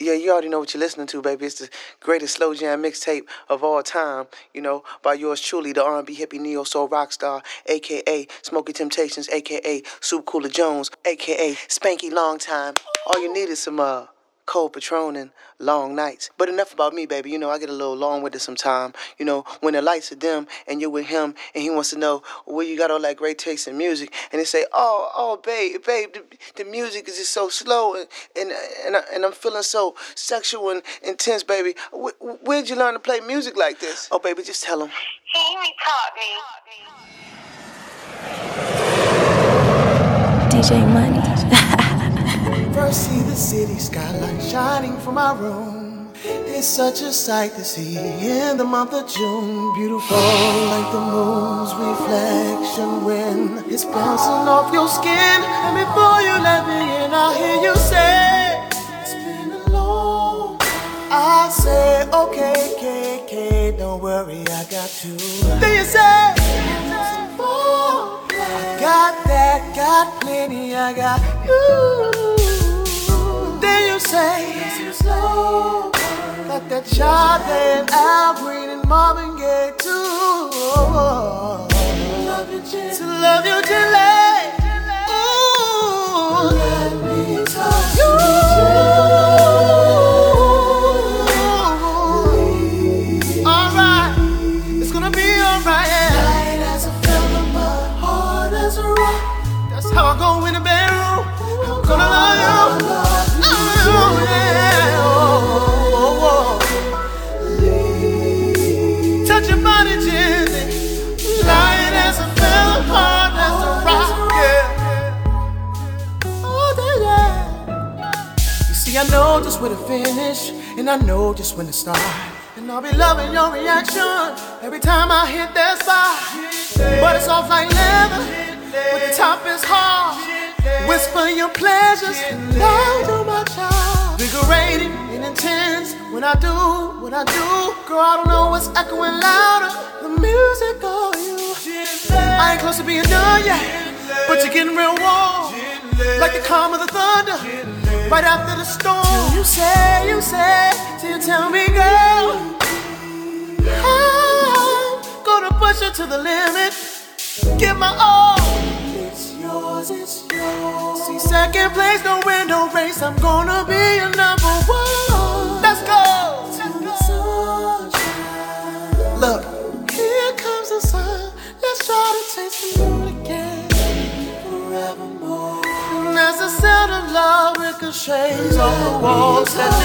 Yeah, you already know what you're listening to, baby. It's the greatest slow jam mixtape of all time, you know, by yours truly, the R&B hippie neo soul rock star, a.k.a. Smokey Temptations, a.k.a. Soup Cooler Jones, a.k.a. Spanky Long Time. All you need is some, cold Patron and long nights. But enough about me, baby. You know, I get a little long-winded sometime. You know, when the lights are dim and you're with him and he wants to know where you got all that great taste in music, and they say, babe, the music is just so slow and I'm feeling so sexual and intense, baby. Where'd you learn to play music like this? Oh, baby, just tell him. He taught me. DJ Money. First see the city skyline shining from my room. It's such a sight to see in the month of June. Beautiful like the moon's reflection when it's bouncing off your skin. And before you let me in, I hear you say, it's been alone. I say, okay, don't worry, I got you. Then you say, I got that, got plenty, I got you. Then you say, slow. Got that Sade and Al Green and Marvin Gaye too. To love you gently. Ooh, let me touch you. Alright, it's gonna be alright. Yeah. Light as a feather, but hard as a rock. That's how I go in the bedroom. I'm gonna love you. Touch your body gently, light as a feather, hard as a rock, yeah. Oh, yeah. You see, I know just where to finish, and I know just when to start. And I'll be loving your reaction every time I hit that spot. But it's soft like leather, but the top is hard. Whisper your pleasures, down to my child. Invigorating and intense when I do what I do. Girl, I don't know what's echoing louder. The music or you. I ain't close to being done yet, but you're getting real warm, like the calm of the thunder, right after the storm. Till you say, till you tell me, girl, I'm gonna push you to the limit. Give my all. It's yours. See, second place, no win, no race. I'm gonna be your number one. Let's go. Look, here comes the sun. Let's try to taste the moon again. Forevermore. And as the sound of love ricochets off the walls that